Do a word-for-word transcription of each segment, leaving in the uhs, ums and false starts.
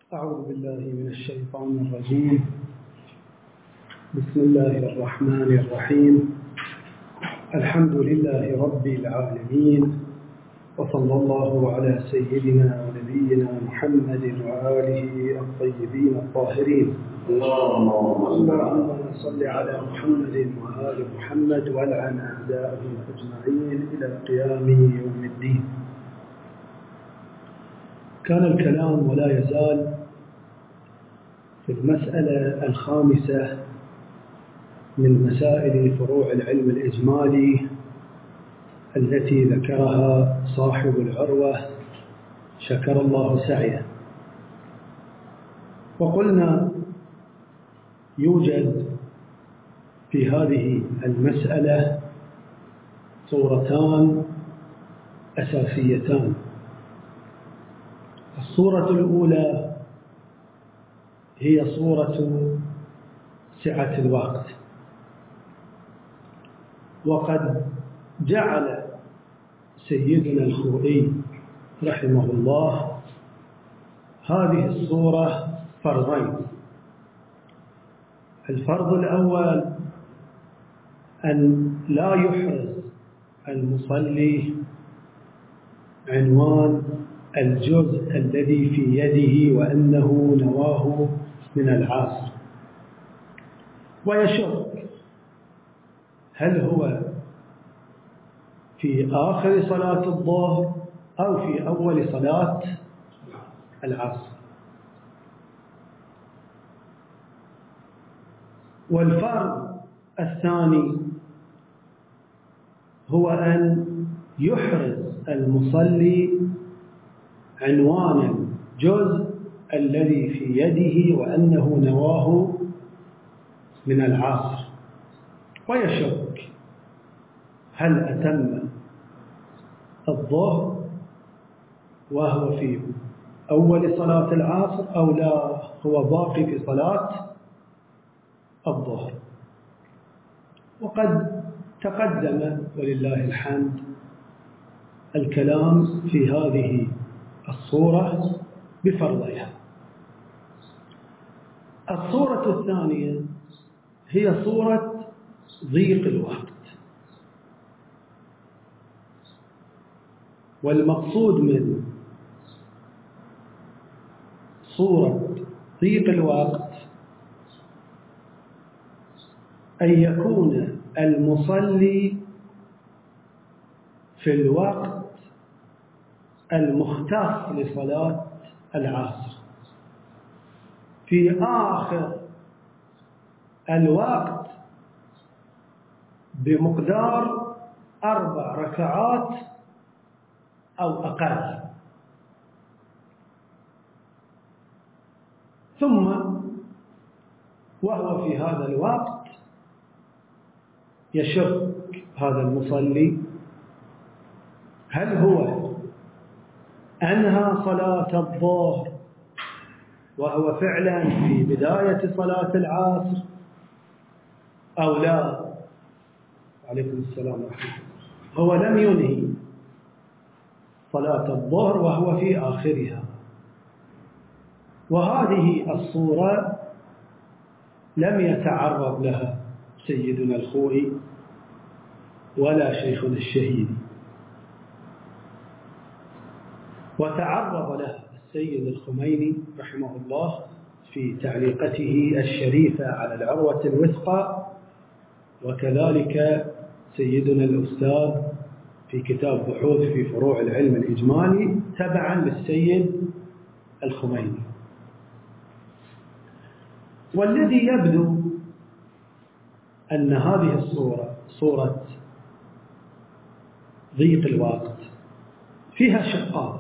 أعوذ بالله من الشيطان الرجيم. بسم الله الرحمن الرحيم. الحمد لله رب العالمين، وصلى الله على سيدنا ونبينا محمد وآله الطيبين الطاهرين. اللهم صل على محمد وآل محمد والعن أعداءهم أجمعين إلى قيام يوم الدين. كان الكلام ولا يزال في المسألة الخامسة من مسائل فروع العلم الإجمالي التي ذكرها صاحب العروة شكر الله سعيه. وقلنا يوجد في هذه المسألة صورتان أساسيتان. الصورة الأولى هي صورة سعة الوقت، وقد جعل سيدنا الخوئي رحمه الله هذه الصورة فرضين. الفرض الأول أن لا يحرز المصلي عنوان الجزء الذي في يده وأنه نواه من العصر، ويشك هل هو في آخر صلاة الظهر أو في أول صلاة العصر. والفرض الثاني هو أن يحرز المصلي عنوان الجزء الذي في يده وأنه نواه من العصر، ويشك هل أتم الظهر وهو في أول صلاة العصر أو لا، هو باقي في صلاة الظهر. وقد تقدم ولله الحمد الكلام في هذه الصورة بفرضها. الصورة الثانية هي صورة ضيق الوقت. والمقصود من صورة ضيق الوقت أن يكون المصلي في الوقت المختص لصلاة العصر في آخر الوقت بمقدار أربع ركعات أو أقل، ثم وهو في هذا الوقت يشك هذا المصلي هل هو أنهى صلاة الظهر وهو فعلا في بداية صلاة العصر أو لا. عليكم السلام ورحمة الله. هو لم ينهي صلاة الظهر وهو في آخرها. وهذه الصورة لم يتعرض لها سيدنا الخوئي ولا شيخنا الشهيد، وتعرض لها السيد الخميني رحمه الله في تعليقته الشريفة على العروة الوثقى، وكذلك سيدنا الأستاذ في كتاب بحوث في فروع العلم الإجمالي تبعا للسيد الخميني. والذي يبدو أن هذه الصورة صورة ضيق الوقت فيها شقان.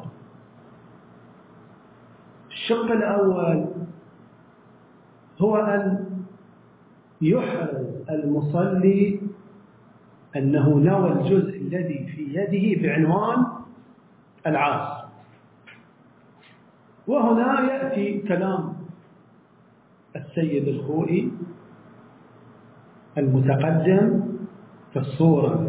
الشق الأول هو أن يحرز المصلي أنه نوى الجزء الذي في يده بعنوان العصر. وهنا يأتي كلام السيد الخوئي المتقدم في الصورة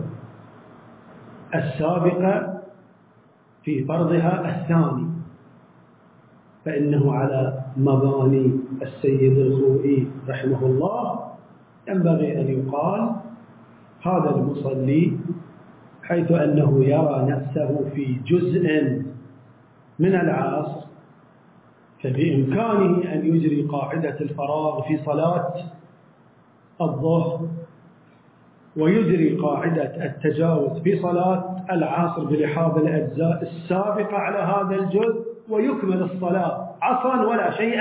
السابقة في فرضها الثاني، فإنه على مباني السيد الخوئي رحمه الله ينبغي أن يقال هذا المصلي حيث أنه يرى نفسه في جزء من العصر فبإمكانه أن يجري قاعدة الفراغ في صلاة الظهر ويجري قاعدة التجاوز في صلاة العصر بلحاظ الأجزاء السابقة على هذا الجزء ويكمل الصلاة عصرا ولا شيء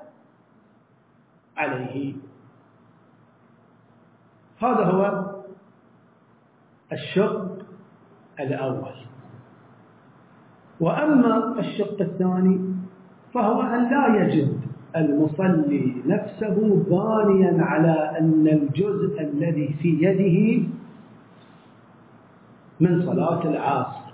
عليه. هذا هو الشق الأول. وأما الشق الثاني فهو أن لا يجد المصلي نفسه بانيا على أن الجزء الذي في يده من صلاة العصر.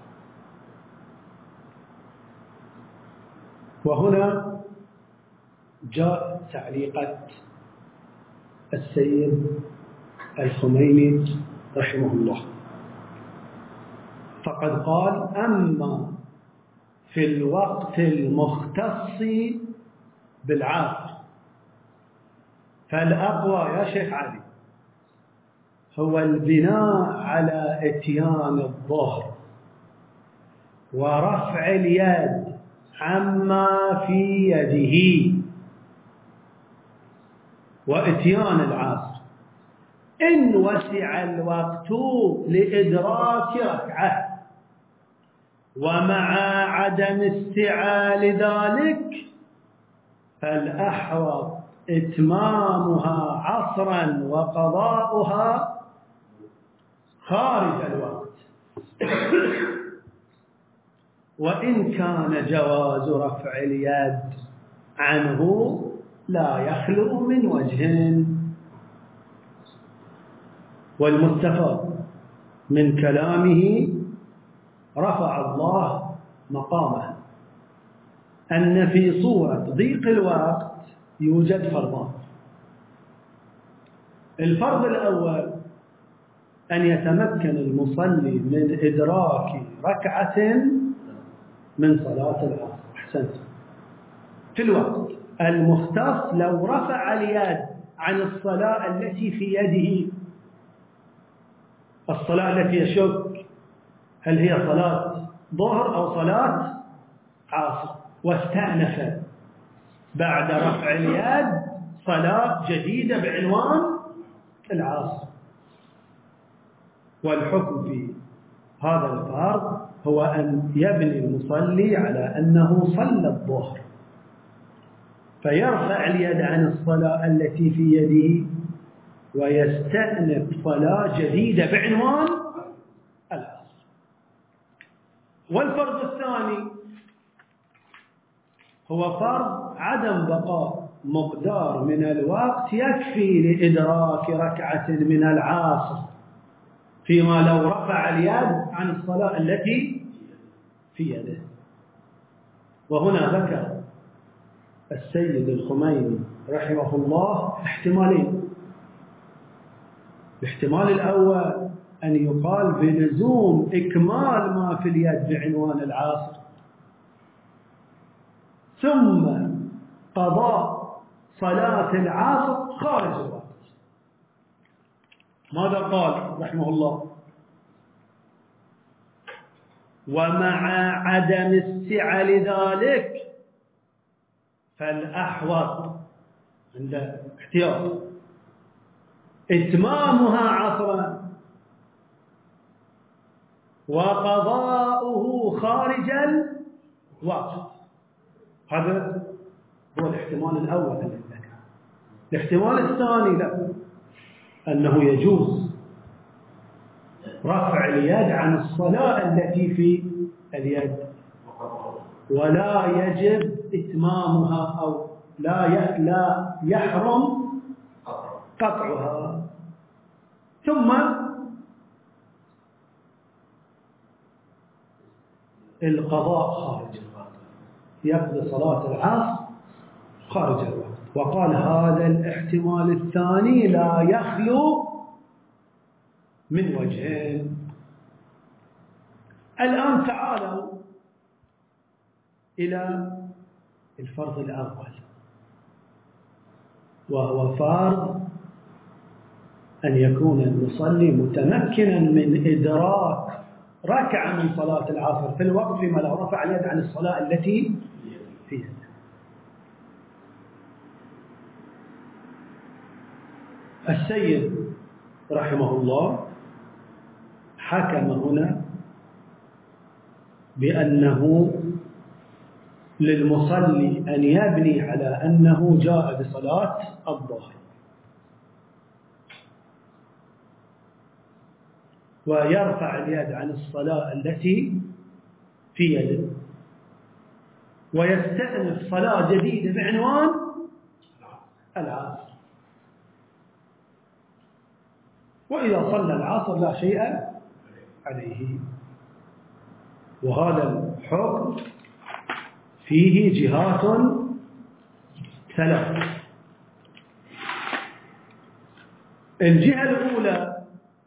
وهنا جاء تعليقة السيد الخميني رحمه الله، فقد قال: أما في الوقت المختص بالعصر فالأقوى يا شيخ علي هو البناء على إتيان الظهر ورفع اليد عما في يده وإتيان العصر إن وسع الوقت لإدراك ركعة، ومع عدم استيعاب ذلك فالأحوط إتمامها عصرا وقضاؤها خارج الوقت، وإن كان جواز رفع اليد عنه لا يخلو من وجه. والمستفاد من كلامه رفع الله مقامه أن في صورة ضيق الوقت يوجد فرضان. الفرض الأول أن يتمكن المصلي من إدراك ركعة من صلاة العصر. أحسنت. في الوقت المختص لو رفع اليد عن الصلاة التي في يده، الصلاة التي يشك هل هي صلاة ظهر أو صلاة عصر، واستأنف بعد رفع اليد صلاة جديدة بعنوان العصر، والحكم في هذا الفرض هو أن يبني المصلي على أنه صلى الظهر، فيرفع اليد عن الصلاة التي في يده ويستأنف صلاة جديدة بعنوان العصر. والفرض الثاني هو فرض عدم بقاء مقدار من الوقت يكفي لإدراك ركعة من العصر، فيما لو رفع اليد عن الصلاة التي في يده. وهنا ذكر السيد الخميني رحمه الله احتمالين. الاحتمال الأول أن يقال بلزوم إكمال ما في اليد بعنوان العصر ثم قضاء صلاة العصر خارج الوقت. ماذا قال رحمه الله؟ ومع عدم استيعاب ذلك فالأحوط عند احتياط إتمامها عصرا وقضاؤه خارج الوقت. هذا هو الاحتمال الأول الذي ذكر. الاحتمال الثاني لا، أنه يجوز رفع اليد عن الصلاة التي في اليد ولا يجب إتمامها أو لا لا يحرم قطعها، ثم القضاء خارج الوقت، يقضي صلاة العصر خارج الوقت. وقال هذا الاحتمال الثاني لا يخلو من وجهين. الآن تعالوا إلى الفرض الأول، وهو فرض أن يكون المصلي متمكنا من إدراك ركعة من صلاة العصر في الوقت فيما لو رفع اليد عن الصلاة التي فيها. السيد رحمه الله حكم هنا بأنه للمصلي أن يبني على أنه جاء بصلاة الظهر، ويرفع اليد عن الصلاة التي في يده، ويستأنف صلاة جديدة بعنوان العصر. وإذا صلى العصر لا شيء عليه. وهذا الحكم فيه جهات ثلاث. الجهة الأولى،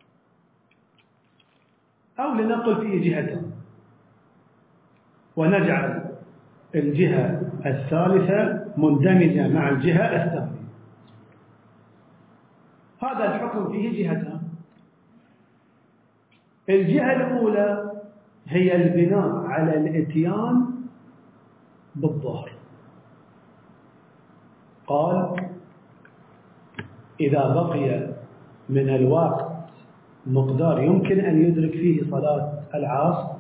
أو لنقل فيه جهتين ونجعل الجهة الثالثة مندمجة مع الجهة الثانية. هذا الحكم فيه جهتان. الجهة الأولى هي البناء على الإتيان بالظهر. قال: إذا بقي من الوقت مقدار يمكن أن يدرك فيه صلاة العصر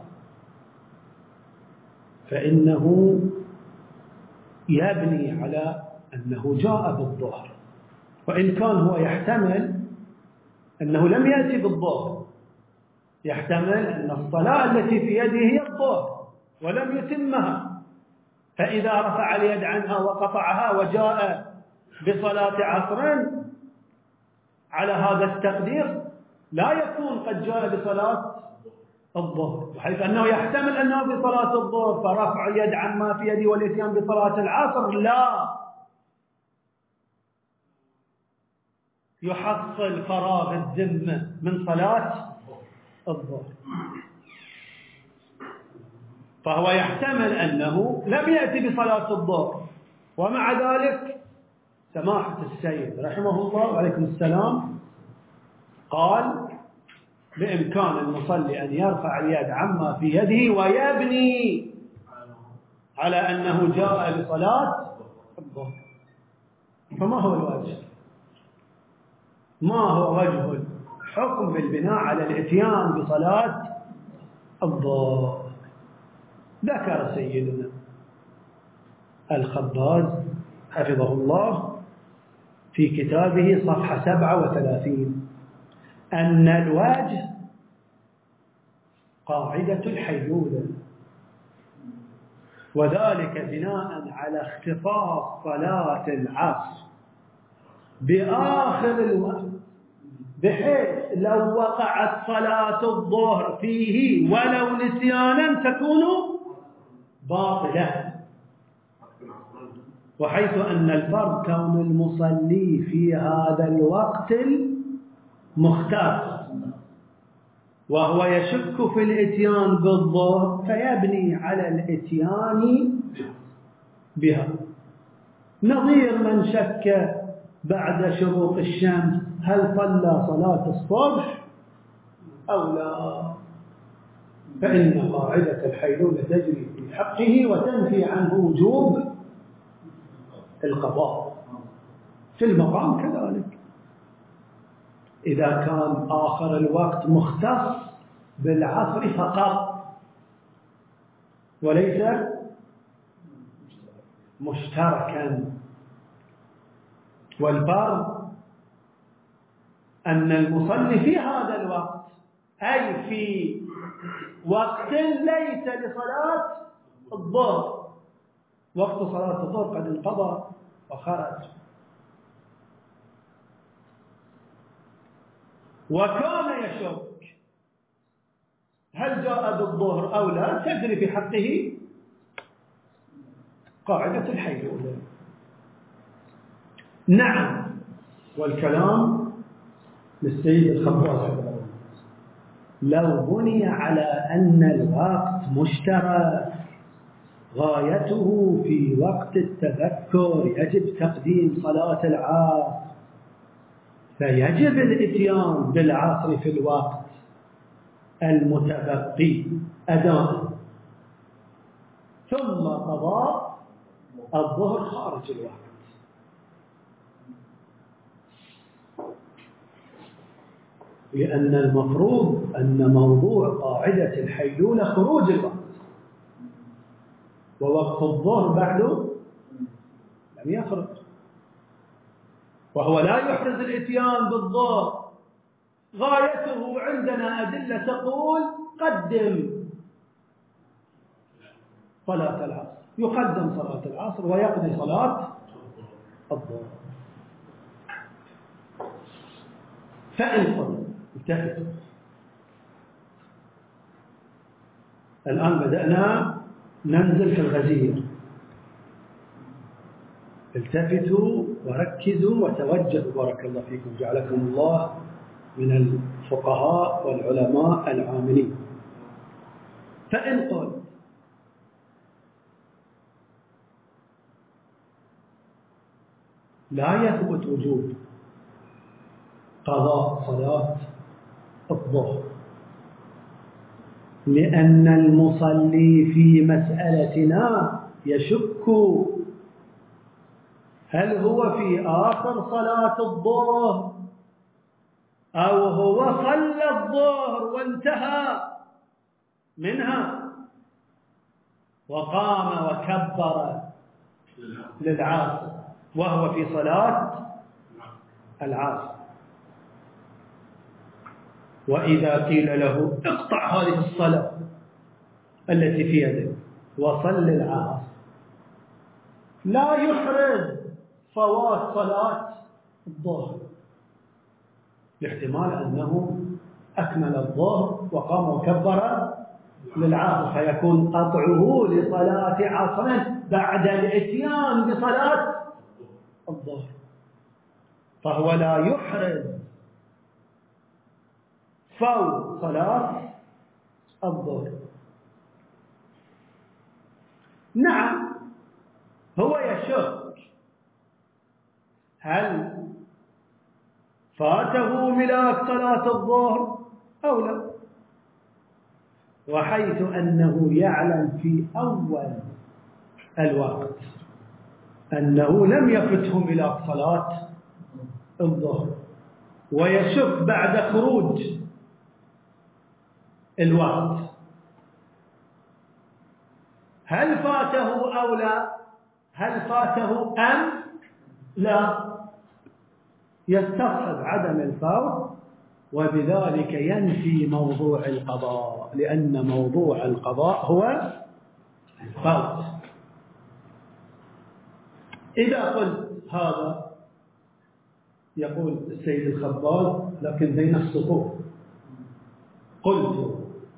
فإنه يبني على أنه جاء بالظهر، وإن كان هو يحتمل أنه لم يأتي بالظهر، يحتمل أن الصلاة التي في يده هي الظهر ولم يتمها، فإذا رفع اليد عنها وقطعها وجاء بصلاة عصر على هذا التقدير لا يكون قد جاء بصلاة الظهر، بحيث أنه يحتمل أنه بصلاة الظهر فرفع اليد عما في يده والإتيان بصلاة العصر لا يحصل فراغ الذمة من صلاة الظهر. فهو يحتمل أنه لم يأتي بصلاة الظهر، ومع ذلك سماحة السيد رحمه الله وعليكم السلام قال: بإمكان المصلي أن يرفع اليد عما في يده ويبني على أنه جاء لصلاة الظهر. فما هو الوجه؟ ما هو وجه الحكم بالبناء على الإتيان بصلاة الظهر؟ ذكر سيدنا الخباز حفظه الله في كتابه صفحة سبعة وثلاثين أن الوجه قاعدة الحيلولة، وذلك بناء على اختصاص صلاة العصر بآخر الوقت، بحيث لو وقعت صلاة الظهر فيه ولو نسيانا تكون باطلة، وحيث أن الفرض كون المصلي في هذا الوقت المختار وهو يشك في الإتيان بالظهر فيبني على الإتيان بها. نظير من شك بعد شروق الشمس هل صلى صلاة الصبح أو لا، فإن قاعدة الحيلولة تجري في حقه وتنفي عنه وجوب القضاء. في المقام كذلك، إذا كان آخر الوقت مختص بالعصر فقط وليس مشتركا، والفرض أن المصلي في هذا الوقت أي في وقت ليس لصلاة الظهر، وقت صلاة الظهر قد انقضى وخرج، وكان يشك هل جاء بالظهر أو لا، تجري في حقه قاعدة الحيلولة. نعم، والكلام للسيد الخباز لو بني على أن الوقت مشترك غايته في وقت التذكر يجب تقديم صلاة العصر، فيجب الإتيان بالعصر في الوقت المتبقي أداء، ثم قضاء الظهر خارج الوقت. لأن المفروض أن موضوع قاعدة الحيلولة خروج الوقت، ووقت الظهر بعده لم يخرج، وهو لا يحرز الإتيان بالظهر. غايته عندنا أدلة تقول قدم صلاة العصر، يقدم صلاة العصر ويقضي صلاة الظهر. فإن قلت التفتوا، الآن بدأنا ننزل في الغزير، التفتوا وركزوا وتوجهوا بارك الله فيكم، جعلكم الله من الفقهاء والعلماء العاملين. فإن قلت لا يثبت وجود قضاء صلاة الظهر لأن المصلي في مسألتنا يشك هل هو في آخر صلاة الظهر أو هو صلى الظهر وانتهى منها وقام وكبر للعصر وهو في صلاة العصر. وإذا قيل له اقطع هذه الصلاة التي في يدك وصل العصر، لا يحرز فوات صلاة الظهر، لاحتمال أنه أكمل الظهر وقام وكبر للعصر، فيكون قطعه لصلاة عصر بعد الإتيان بصلاة الظهر، فهو لا يحرز فوت صلاة الظهر. نعم هو يشك هل فاته ملاك صلاة الظهر أو لا، وحيث أنه يعلم في أول الوقت أنه لم يفته ملاك صلاة الظهر، ويشك بعد خروج الوقت هل فاته أو لا، هل فاته أم لا، يستصحب عدم الفوت، وبذلك ينفي موضوع القضاء، لأن موضوع القضاء هو الفوت. إذا قلت هذا، يقول السيد الخباز لكن بين السطور، قلت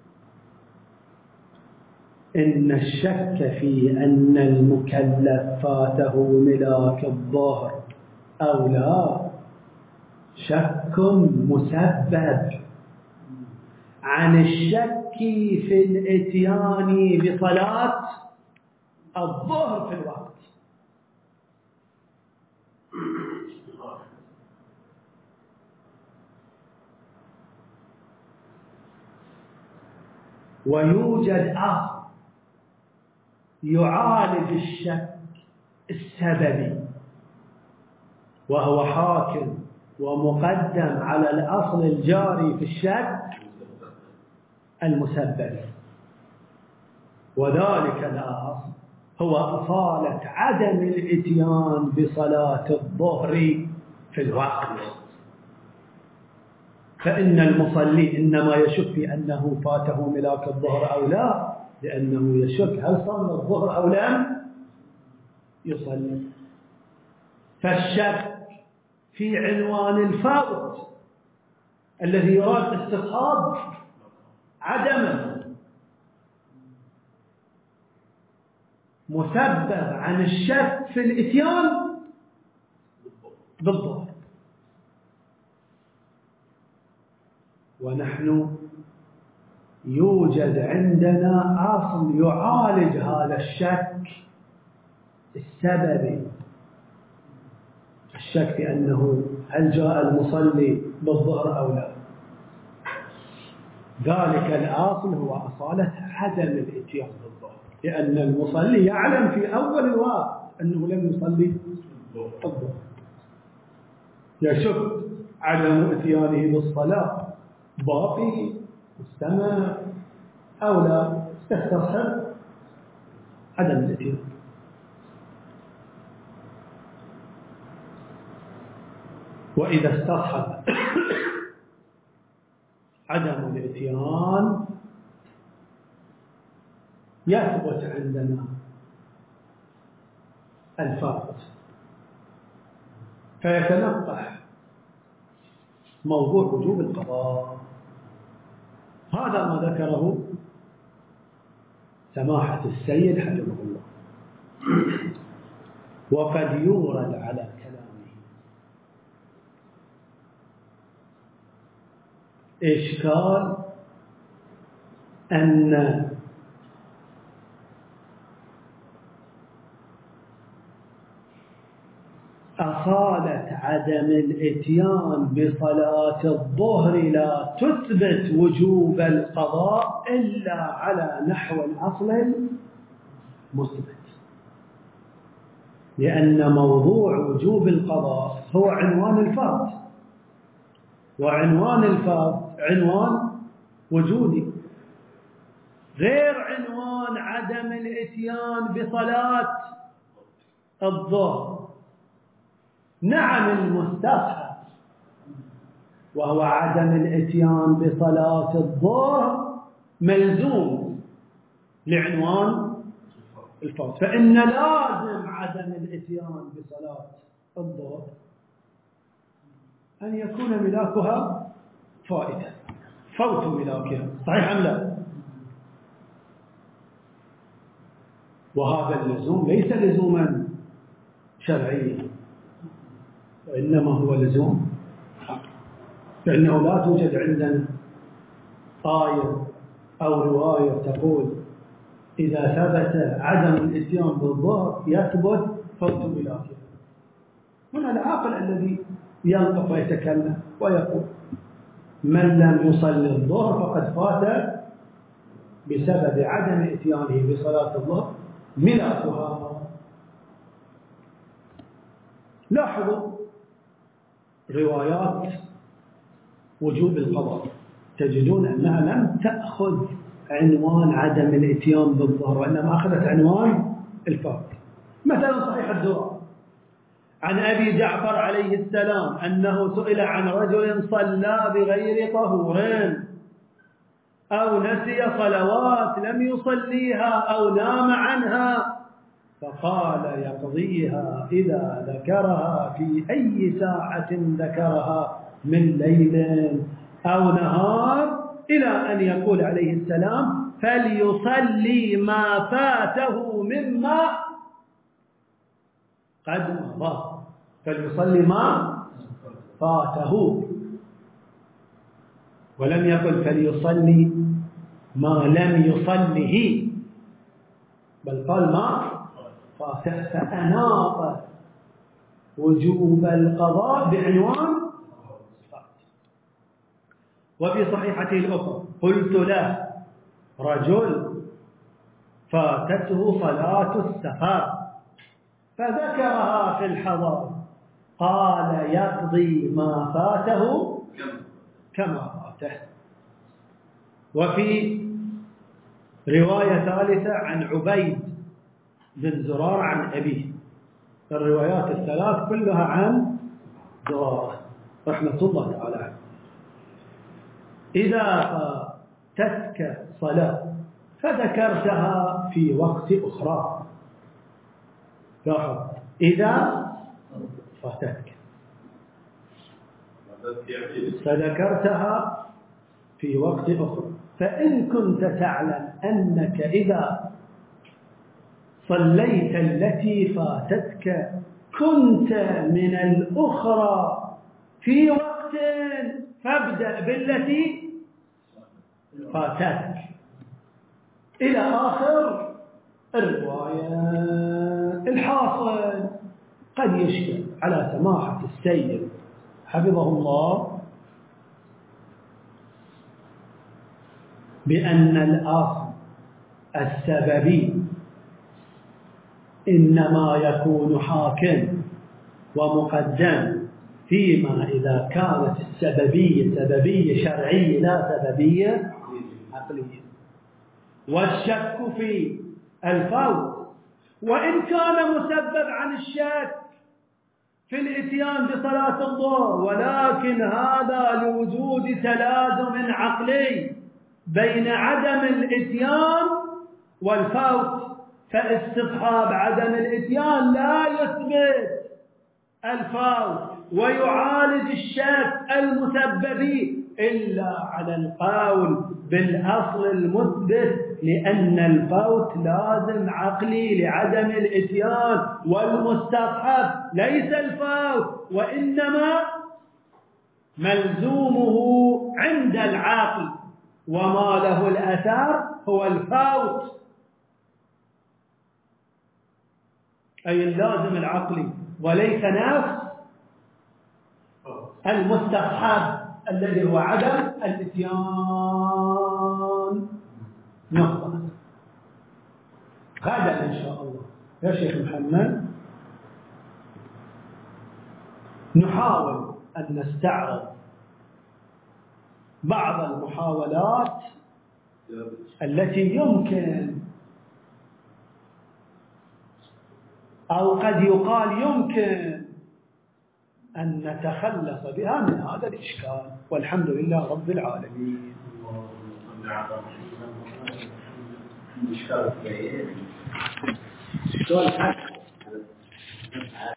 إن الشك في أن المكلف فاته ملاك الظهر أو لا شك مسبب عن الشك في الإتيان بصلاة الظهر في الوقت. ويوجد آخر يعالج الشك السببي، وهو حاكم ومقدم على الأصل الجاري في الشك المسبب، وذلك الأصل هو أصالة عدم الإتيان بصلاة الظهر في الوقت. فإن المصلي إنما يشك في أنه فاته ملاك الظهر أو لا، لأنه يشك هل صلى الظهر أو لم يصلي. فالشك في عنوان الفوت الذي يراد استصحاب عدمه مسبب عن الشك في الإتيان بالظهر. ونحن يوجد عندنا أصل يعالج هذا الشك السببي، الشك في أنه هل جاء المصلي بالظهر أو لا. ذلك الأصل هو أصالة عدم الإتيان بالظهر، لأن المصلي يعلم في أول الوقت أنه لم يصلي الظهر، يشك عدم إتيانه بالصلاة باقي مستمر أو لا، يستصحب عدم الإتيان. وإذا استصحب عدم الإتيان يثبت عندنا الفرد، فيتنقح موضوع وجوب القضاء. هذا ما ذكره سماحة السيد حفظه الله. وقد يورد على كلامه إشكال أن أصالة عدم الإتيان بصلاة الظهر لا تثبت وجوب القضاء إلا على نحو الأصل المثبت، لأن موضوع وجوب القضاء هو عنوان الفرض، وعنوان الفرض عنوان وجودي، غير عنوان عدم الإتيان بصلاة الظهر. نعم المستصحب وهو عدم الإتيان بصلاة الظهر ملزوم لعنوان الفرض، فإن لازم عدم الإتيان بصلاة الظهر أن يكون ملاكها فائتا، فوت ملاكها، صحيح أم لا؟ وهذا اللزوم ليس لزوما شرعيا، وإنما هو لزوم، فإنه لا توجد عندنا آية أو رواية تقول إذا ثبت عدم الإتيان بالظهر يثبت فوت ملاكها. هنا العاقل الذي ينطق ويتكلم ويقول من لم يصلي الظهر فقد فات بسبب عدم إتيانه بصلاة الظهر ملاكها. لاحظوا روايات وجوب القضاء تجدون أنها لم تأخذ عنوان عدم الإتيان بالظهر، وإنما أخذت عنوان الفرض. مثلا صحيح الدرر عن أبي جعفر عليه السلام أنه سئل عن رجل صلى بغير طهور أو نسي صلوات لم يصليها أو نام عنها، فقال يقضيها إذا ذكرها في أي ساعة ذكرها من ليل أو نهار، إلى أن يقول عليه السلام فليصلي ما فاته مما قد مضى، فليصلي ما فاته، ولم يقل فليصلي ما لم يصله، بل قال ما فاته، فأناط وجوب القضاء بعنوان. وفي صحيحته الأخرى قلت له رجل فاتته صلاة السفر فذكرها في الحضر، قال يقضي ما فاته كما فاته. وفي رواية ثالثة عن عبيد بن زرار عن أبيه، الروايات الثلاث كلها عن زرارة رحمة الله تعالى عنه. إذا فاتتك صلاة فذكرتها في وقت أخرى، لاحظ إذا فاتتك فذكرتها في وقت أخرى، فإن كنت تعلم أنك إذا صليت التي فاتتك كنت من الأخرى في وقت، فابدأ بالتي فاتتك إلى آخر الرواية. الحاصل قد يشكل على سماحة السيد حفظه الله بأن الأصل السببي إنما يكون حاكم ومقدم فيما إذا كانت السببية سببية شرعية لا سببية عقلية. والشك في الفوت وإن كان مسبب عن الشك في الإتيان بصلاة الظهر، ولكن هذا لوجود تلازم عقلي بين عدم الإتيان والفوت، فاستصحاب عدم الإتيان لا يثبت الفوت ويعالج الشك المسبب إلا على القول بالأصل المثبت، لأن الفوت لازم عقلي لعدم الإتيان، والمستصحب ليس الفوت وإنما ملزومه عند العقل، وما له الأثر هو الفوت أي اللازم العقلي، وليس نفس المستصحب الذي هو عدم الاتيان. نقطة. غدا إن شاء الله يا شيخ محمد نحاول أن نستعرض بعض المحاولات التي يمكن أو قد يقال يمكن أن نتخلص بها من هذا الإشكال، والحمد لله رب العالمين. الإشكال